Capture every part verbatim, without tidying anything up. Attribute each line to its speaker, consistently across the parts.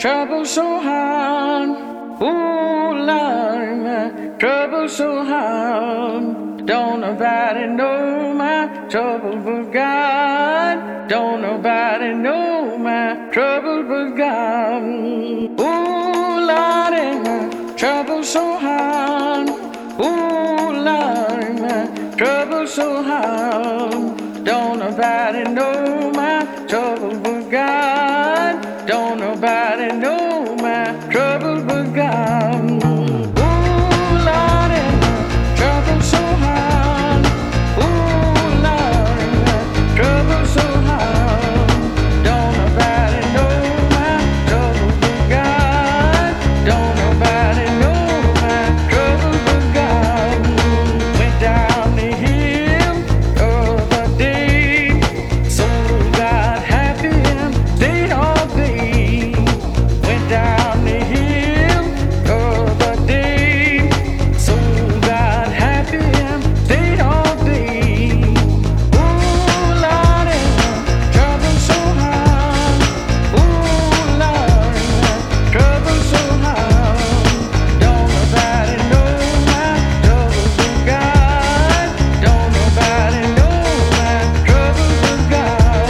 Speaker 1: trouble so hard. Ooh, Lord, my trouble so hard. Don't nobody know my trouble but God. Don't nobody know my trouble but God. Ooh, Lord, my trouble so hard. Ooh, Lord, my trouble so hard. Don't nobody know my trouble but God. Don't nobody know my trouble but God. Ooh, Lordy, my trouble so hard. Ooh, Lordy, my trouble so hard. Don't nobody know my trouble but God. Don't nobody know my trouble but God. Went down the hill the other day, so got happy and stayed all day. Went down the hill the other day, so got happy and stayed all day. Ooh, Lordy, my trouble so hard. Ooh, Lordy, my trouble so hard. Don't nobody know my trouble but God. Don't nobody know my trouble but God.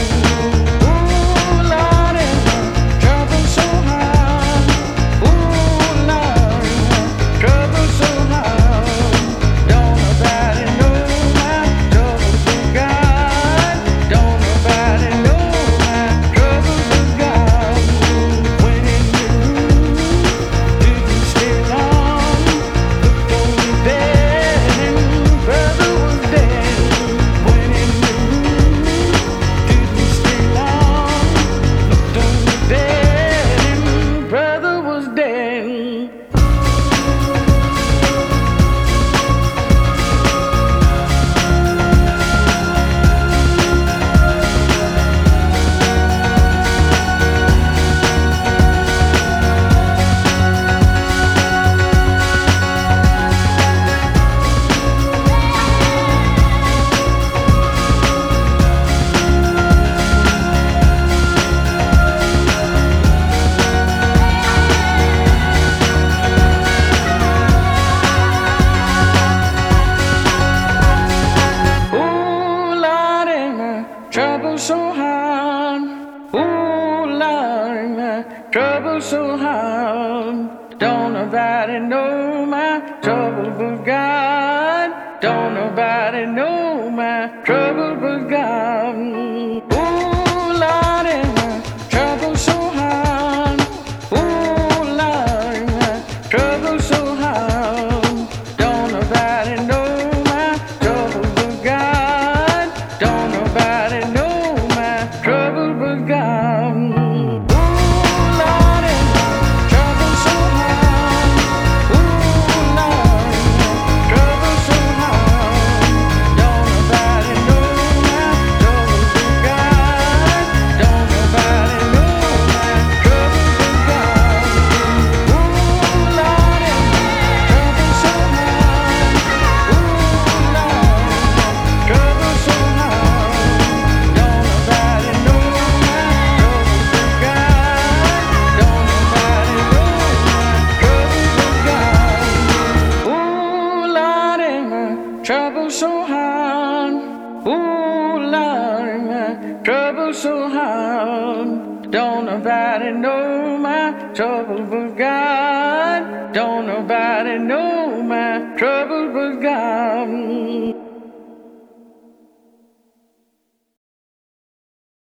Speaker 1: Ooh, Lordy, my trouble so hard. Ooh, Lordy, my trouble so hard. Don't nobody know my trouble but God. Don't nobody know my trouble but God. Went in the room, didn't stay long. Looked on the bed and brother was dead. Went in the room, didn't stay long. Looked on the bed and brother was dead. Ooh, Lordy, my trouble so hard. Ooh, Lordy, my trouble so hard. Don't nobody know my trouble but God. Don't nobody know my trouble but God. Ooh, Lordy, my trouble so hard. Ooh, Lordy, my trouble so hard. Don't nobody know my trouble but God. Don't nobody know my trouble but God. Ooh, Lordy, my trouble so hard. Ooh, Lordy, my trouble so hard. Don't nobody know my trouble but God. Don't nobody know my trouble but God. Ooh, Lordy, my trouble so hard. Ooh, Lordy, my trouble so hard. Don't nobody know my trouble but God. Don't nobody know my trouble but God. Ooh, Lordy, my trouble so hard. Ooh, Lordy, my trouble so hard. Don't nobody know my trouble but God. Don't nobody know my trouble but God.